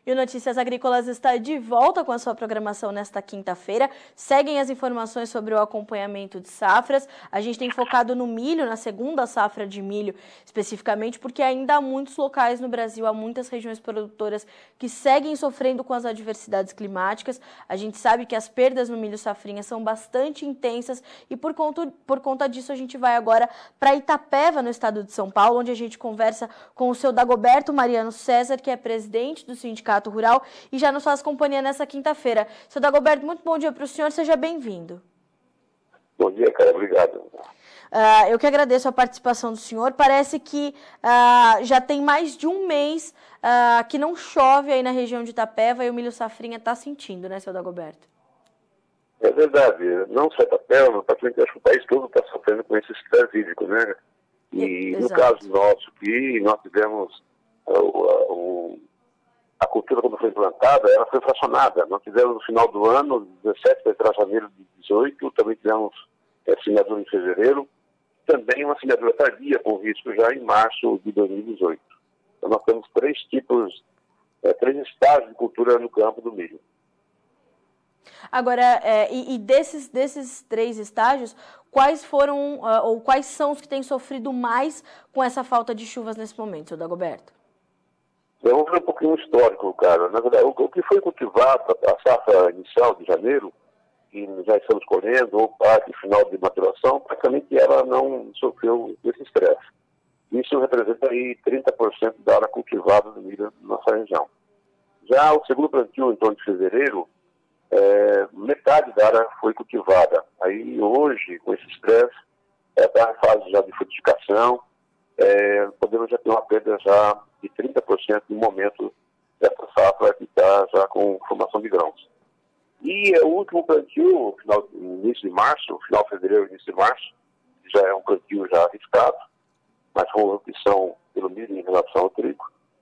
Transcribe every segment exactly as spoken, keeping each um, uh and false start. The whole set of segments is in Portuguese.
E o Notícias Agrícolas está de volta com a sua programação nesta quinta-feira. Seguem as informações sobre o acompanhamento de safras. A gente tem focado no milho, na segunda safra de milho especificamente, porque ainda há muitos locais no Brasil, há muitas regiões produtoras que seguem sofrendo com as adversidades climáticas. A gente sabe que as perdas no milho safrinha são bastante intensas e por conta, por conta disso a gente vai agora para Itapeva, no estado de São Paulo, onde a gente conversa com o seu Dagoberto Mariano César, que é presidente do Sindicato Rural e já nos faz companhia nessa quinta-feira. Seu Dagoberto, muito bom dia para o senhor, seja bem-vindo. Bom dia, cara, obrigado. Uh, eu que agradeço a participação do senhor. Parece que uh, já tem mais de um mês uh, que não chove aí na região de Itapeva e o milho safrinha está sentindo, né, seu Dagoberto? É verdade, não só Itapeva, praticamente acho que o país todo está sofrendo com esse estresse hídrico, né? E Exato. No caso nosso aqui, nós tivemos uh, o, o a cultura, quando foi implantada, ela foi fracionada. Nós tivemos no final do ano, dezessete para janeiro de dezoito, também tivemos é, semeadura em fevereiro, também uma semeadura tardia com risco já em março de dois mil e dezoito. Então nós temos três tipos, é, três estágios de cultura no campo do milho. Agora, é, e, e desses, desses três estágios, quais foram, uh, ou quais são os que têm sofrido mais com essa falta de chuvas nesse momento, seu Dagoberto? Vamos ver um pouquinho histórico, cara. Na verdade, o que foi cultivado, a safra inicial de janeiro, que já estamos colhendo, ou parte final de maturação, praticamente ela não sofreu esse estresse. Isso representa aí trinta por cento da área cultivada do milho na nossa região. Já o segundo plantio, em torno de fevereiro, é, metade da área foi cultivada. Aí hoje, com esse estresse, está em fase já de frutificação, é, podemos já ter uma perda já de trinta por cento no momento dessa safra que está já com formação de grãos. E o último plantio, final, início de março, final de fevereiro, início de março, já é um plantio já arriscado, mas com opção pelo milho em relação ao trigo,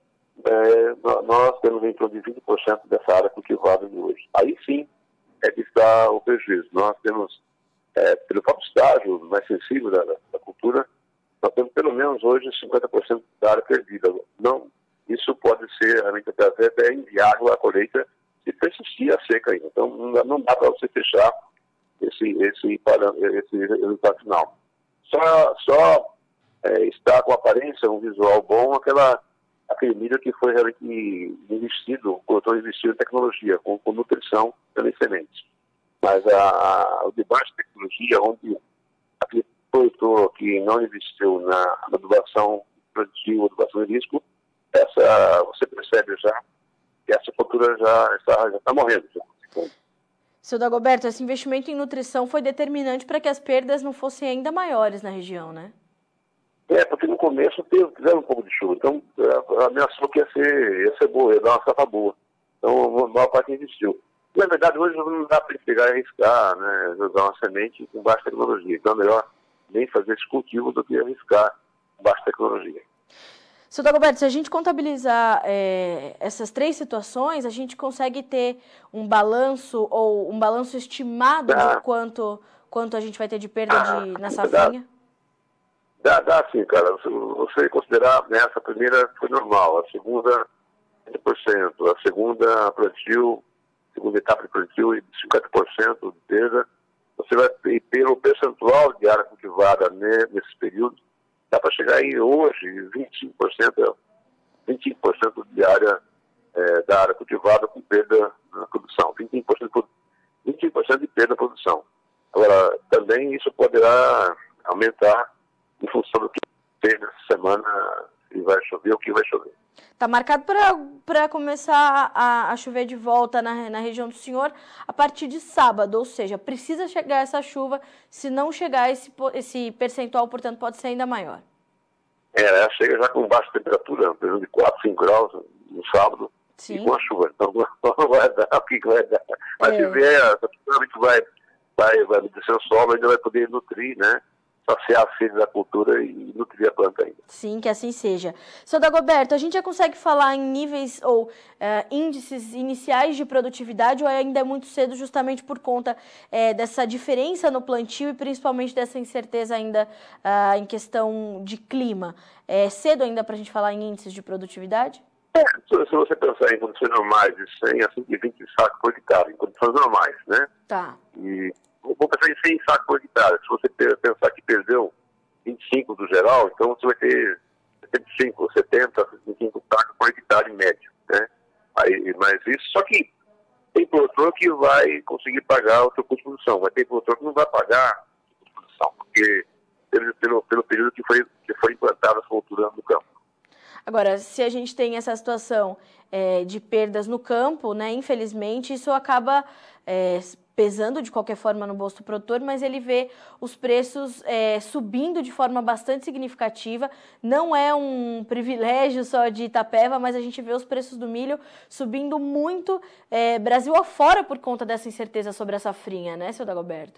é, nós temos em torno de vinte por cento dessa área cultivada de hoje. Aí sim é que está o prejuízo. Nós temos, é, pelo próprio estágio mais sensível da, da cultura, nós temos pelo menos hoje cinquenta por cento da área perdida. Não, isso pode ser realmente até inviável a colheita se persistir a seca ainda. Então não dá para você fechar esse, esse, esse resultado final. Só, só é, está com aparência, um visual bom, aquela, aquele milho que foi realmente investido, o produtor investiu em tecnologia, com, com nutrição pelas sementes. Mas a, a, o debate de tecnologia, onde aquele produtor que não investiu na, na adubação produtiva, adubação de risco, essa, você percebe já que essa cultura já está, já está morrendo. Já. Seu Dagoberto, esse investimento em nutrição foi determinante para que as perdas não fossem ainda maiores na região, né? É, porque no começo teve, tiveram um pouco de chuva, então ameaçou que ia ser, ia ser boa, ia dar uma safra boa. Então a maior parte investiu. Na verdade, hoje não dá para pegar e arriscar, né, jogar uma semente com baixa tecnologia. Então é melhor nem fazer esse cultivo do que arriscar com baixa tecnologia. Seu Dagoberto, se a gente contabilizar é, essas três situações, a gente consegue ter um balanço ou um balanço estimado ah. de quanto, quanto a gente vai ter de perda ah, de, na safrinha? Dá, dá sim, cara. Você considerar, né, essa primeira foi normal, a segunda trinta por cento, a segunda plantio, segunda etapa de plantio de cinquenta por cento de perda. Você vai ter pelo percentual de área cultivada né, nesse período, dá para chegar aí hoje vinte e cinco por cento, vinte e cinco por cento de área, é, da área cultivada com perda na produção, vinte e cinco por cento, vinte e cinco por cento de perda na produção. Agora, também isso poderá aumentar em função do que tem nessa semana, se vai chover ou o que vai chover. Está marcado para começar a, a chover de volta na, na região do senhor a partir de sábado, ou seja, precisa chegar essa chuva, se não chegar esse, esse percentual, portanto, pode ser ainda maior. É, ela chega já com baixa temperatura, por exemplo, de quatro, cinco graus no sábado, Sim. e com a chuva. Então não vai dar o que vai dar. Mas é. se vier, provavelmente vai, vai, vai descer o solo, ainda vai poder nutrir, né? Saciar a sede da cultura e nutrir a planta ainda. Sim, que assim seja. Seu Dagoberto, a gente já consegue falar em níveis ou uh, índices iniciais de produtividade ou ainda é muito cedo justamente por conta uh, dessa diferença no plantio e principalmente dessa incerteza ainda uh, em questão de clima? É cedo ainda para a gente falar em índices de produtividade? É, se você pensar em condições normais, de cem a cento e vinte sacos por hectare, em condições normais, né? Tá. E vou pensar em cem sacos por hectare. Se você pensar que perdeu vinte e cinco do geral, então você vai ter setenta e cinco, setenta, setenta e cinco sacos por hectare em média, né? Aí, mas isso, só que tem produtor que vai conseguir pagar o seu custo de produção, vai ter produtor que não vai pagar o custo de produção, porque pelo, pelo, pelo período que foi, que foi implantada a cultura no campo. Agora, se a gente tem essa situação é, de perdas no campo, né, infelizmente, isso acaba é, pesando de qualquer forma no bolso do produtor, mas ele vê os preços é, subindo de forma bastante significativa. Não é um privilégio só de Itapeva, mas a gente vê os preços do milho subindo muito é, Brasil afora por conta dessa incerteza sobre a safrinha, né, seu Dagoberto?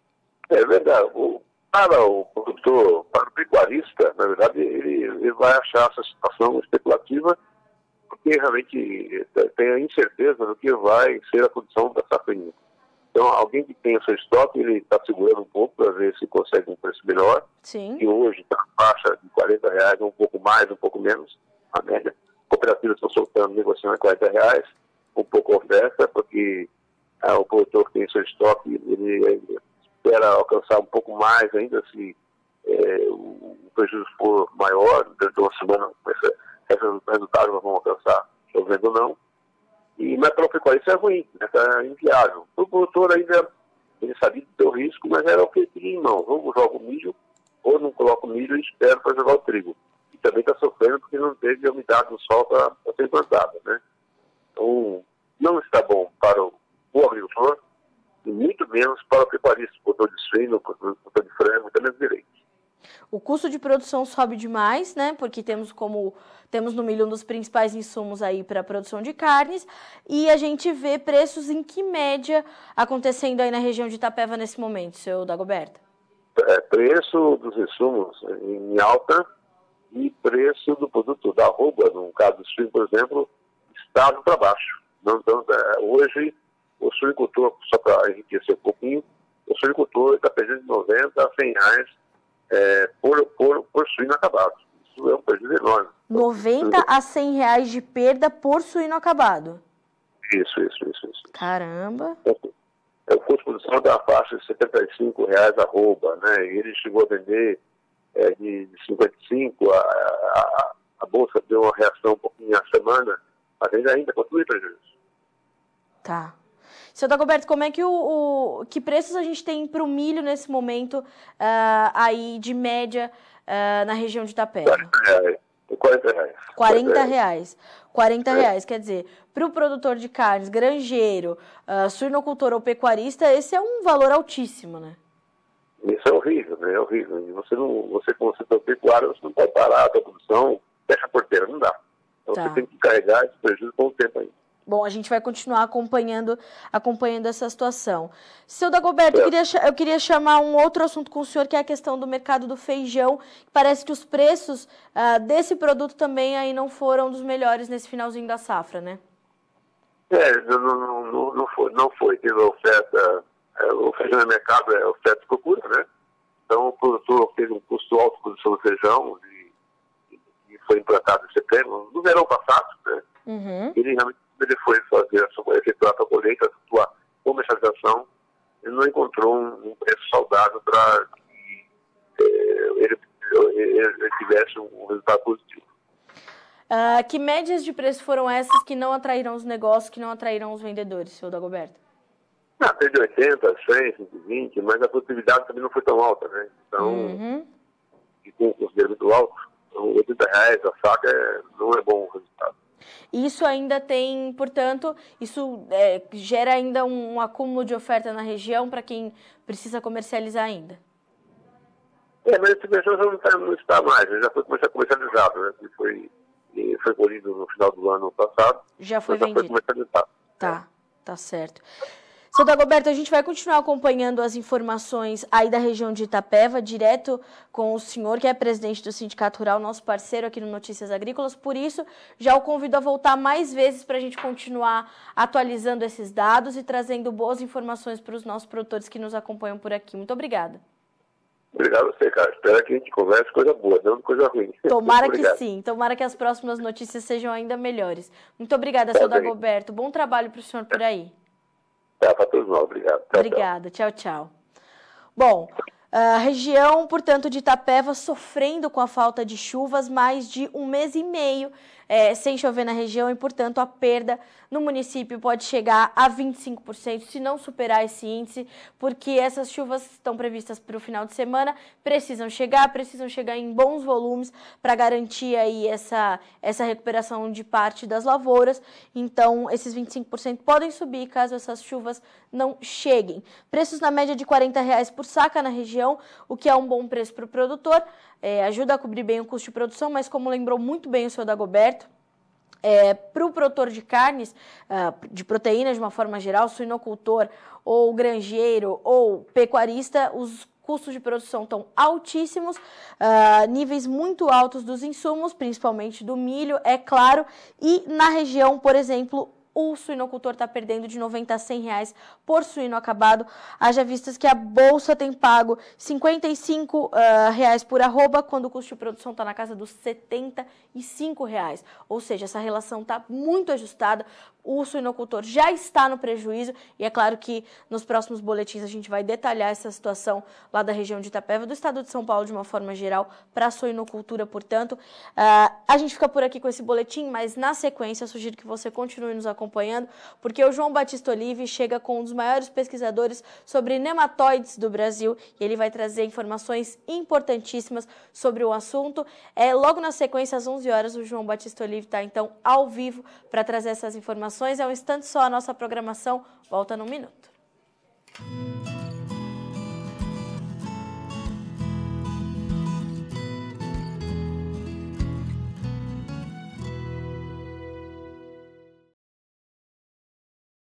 É verdade. O, para o produtor, para o pecuarista, na verdade, ele, ele vai achar essa situação especulativa, porque realmente tem a incerteza do que vai ser a condição da safrinha. Então, alguém que tem o seu estoque, ele está segurando um pouco para ver se consegue um preço melhor. Sim. E hoje está na faixa de quarenta reais, um pouco mais, um pouco menos, a média. Cooperativas estão soltando, negociando a quarenta reais, um pouco oferta, porque ah, o produtor que tem seu estoque, ele, ele espera alcançar um pouco mais ainda, se é, o prejuízo for maior, dentro de uma semana, esses resultados vão alcançar, estou vendo ou não. E, mas para o pecuarista é ruim, está né, inviável. O produtor ainda, ele sabia do seu risco, mas era o que ele tinha em mão. Ou joga o milho, ou não coloca o milho e espera para jogar o trigo. E também está sofrendo porque não teve a umidade no sol para ser plantada, né? Então, não está bom para o, o agricultor, e muito menos para o pecuarista, o produtor de suíno, o produtor de frango, também direito. O custo de produção sobe demais, né? Porque temos como temos no milho um dos principais insumos aí para a produção de carnes, e a gente vê preços em que média acontecendo aí na região de Itapeva nesse momento, seu Dagoberto? É, preço dos insumos em alta e preço do produto da arroba, no caso do suíno, por exemplo, está para baixo. Não, então, é, hoje, o suinicultor, só para enriquecer um pouquinho, o suinicultor está perdendo de noventa a cem reais é, por, por, por suíno acabado. Isso é um prejuízo enorme. noventa a cem reais de perda por suíno acabado? Isso, isso, isso. isso. Caramba! É, o custo de produção da faixa de setenta e cinco reais a arroba, né? E ele chegou a vender é, de, de cinquenta e cinco, a, a, a bolsa deu uma reação um pouquinho na semana, mas ainda, ainda continua em prejuízo. Tá. Seu Dagoberto, como é que o, o que preços a gente tem para o milho nesse momento uh, aí de média uh, na região de Itapeva? quarenta reais. quarenta reais. quarenta reais, quer dizer, para o produtor de carnes, granjeiro, uh, suinocultor ou pecuarista, esse é um valor altíssimo, né? Isso é horrível, né? É horrível. E você, não, você como setor pecuário, você não pode parar a tua produção, fecha a porteira, não dá. Então tá. Você tem que carregar esse prejuízo com o tempo aí. Bom, a gente vai continuar acompanhando, acompanhando essa situação. Seu Dagoberto, é. eu, queria, eu queria chamar um outro assunto com o senhor, que é a questão do mercado do feijão. Parece que os preços uh, desse produto também aí não foram dos melhores nesse finalzinho da safra, né? É, não, não, não, não foi. Não foi. Teve a oferta, é, o feijão no mercado é oferta e procura, né? Então o produtor teve um custo alto de produção do feijão e, e foi implantado em setembro, no verão passado, né? Uhum. Ele realmente ele foi fazer a sua, efetuar a colheita, a sua comercialização, ele não encontrou um, um preço saudável para que eh, ele, ele, ele tivesse um resultado positivo. Uh, que médias de preço foram essas que não atraíram os negócios, que não atraíram os vendedores, seu Dagoberto? Ah, teve oitenta, cem, cento e vinte, mas a produtividade também não foi tão alta, né? Então, uhum. e com o custo muito alto, então, oitenta reais a saca é, não é bom o resultado. Isso ainda tem, portanto, isso é, gera ainda um, um acúmulo de oferta na região para quem precisa comercializar ainda. É, mas esse feijão já não está, não está mais, já foi comercializado, né? Foi, foi colhido no final do ano passado. Já foi já vendido. Foi comercializado. Tá, tá certo. Seu Dagoberto, a gente vai continuar acompanhando as informações aí da região de Itapeva, direto com o senhor, que é presidente do Sindicato Rural, nosso parceiro aqui no Notícias Agrícolas. Por isso, já o convido a voltar mais vezes para a gente continuar atualizando esses dados e trazendo boas informações para os nossos produtores que nos acompanham por aqui. Muito obrigada. Obrigado a você, cara. Espero que a gente converse coisa boa, não coisa ruim. Tomara que sim. Tomara que as próximas notícias sejam ainda melhores. Muito obrigada, tá, seu Dagoberto. Bom trabalho para o senhor por aí. Tá, para todos nós. Obrigado. Tchau, obrigada. Tchau, tchau. Bom, a região, portanto, de Itapeva sofrendo com a falta de chuvas, mais de um mês e meio é, sem chover na região e, portanto, a perda no município pode chegar a vinte e cinco por cento, se não superar esse índice, porque essas chuvas estão previstas para o final de semana, precisam chegar, precisam chegar em bons volumes para garantir aí essa, essa recuperação de parte das lavouras. Então, esses vinte e cinco por cento podem subir caso essas chuvas não cheguem. Preços na média de quarenta reais por saca na região, o que é um bom preço para o produtor, é, ajuda a cobrir bem o custo de produção, mas como lembrou muito bem o senhor Dagoberto, É, para o produtor de carnes, uh, de proteínas de uma forma geral, suinocultor ou granjeiro ou pecuarista, os custos de produção estão altíssimos, uh, níveis muito altos dos insumos, principalmente do milho, é claro, e na região, por exemplo, o suinocultor está perdendo de noventa a cem reais por suíno acabado, haja vistas que a bolsa tem pago cinquenta e cinco uh, reais por arroba, quando o custo de produção está na casa dos setenta e cinco reais. Ou seja, essa relação está muito ajustada, o suinocultor já está no prejuízo e é claro que nos próximos boletins a gente vai detalhar essa situação lá da região de Itapeva, do estado de São Paulo de uma forma geral, para a suinocultura, portanto. Uh, a gente fica por aqui com esse boletim, mas na sequência eu sugiro que você continue nos acompanhando, porque o João Batista Olive chega com um dos maiores pesquisadores sobre nematóides do Brasil e ele vai trazer informações importantíssimas sobre o assunto. É, logo na sequência, às onze horas, o João Batista Olive está então ao vivo para trazer essas informações. É um instante só a nossa programação. Volta num minuto.